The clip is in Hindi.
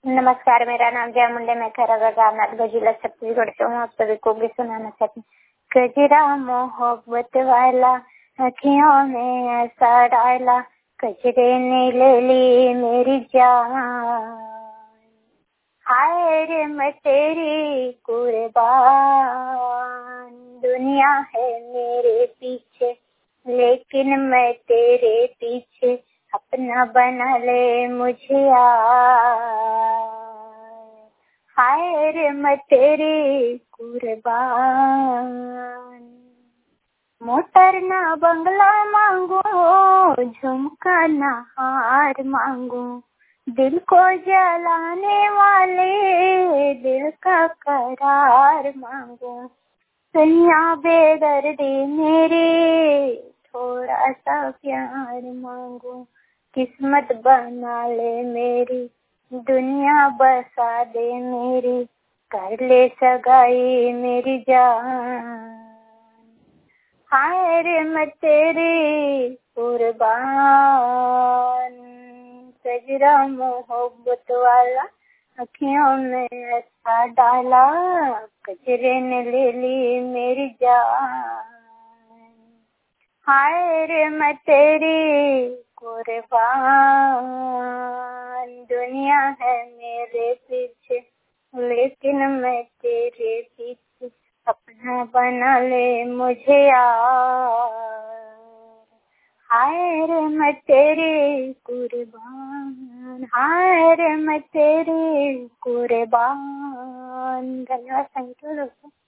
नमस्कार, मेरा नाम जया मुंडे, मैं खैरागढ़ रामनाथगढ़ जिला छत्तीसगढ़ से हूँ। आप सभी को भी सुनाना चाहती हूँ। गजरा मोहब्बत वाला अखियों में ऐसा डाला, गजरे ने ले ली मेरी जान। हाय रे मैं तेरी कुर्बान, दुनिया है मेरे पीछे लेकिन मैं तेरे पीछे, अपना बना ले मुझे यार। हाय रे मैं तेरी कुर्बान। मोटर ना बंगला मांगू, झुमका ना हार मांगू, दिल को जलाने वाले दिल का करार मांगू। सैया बेदर्दी मेरी, थोड़ा सा प्यार मांगू। किस्मत बना ले मेरी, दुनिया बसा दे मेरी, कर ले सगाई मेरी जान। हाय रे मैं तेरी कुर्बान, गजरा मोहब्बत वाला अखियों में ऐसा डाला, गजरे ने ले ली मेरी जान। हाय रे मैं तेरी कुर्बान, दुनिया है मेरे पीछे लेकिन मैं तेरे पीछे, अपना बना ले मुझे यार। हाय रे मैं तेरी कुर्बान, हाय रे मैं तेरी कुर्बान। धन्यवाद, थैंक यू दोस्तों।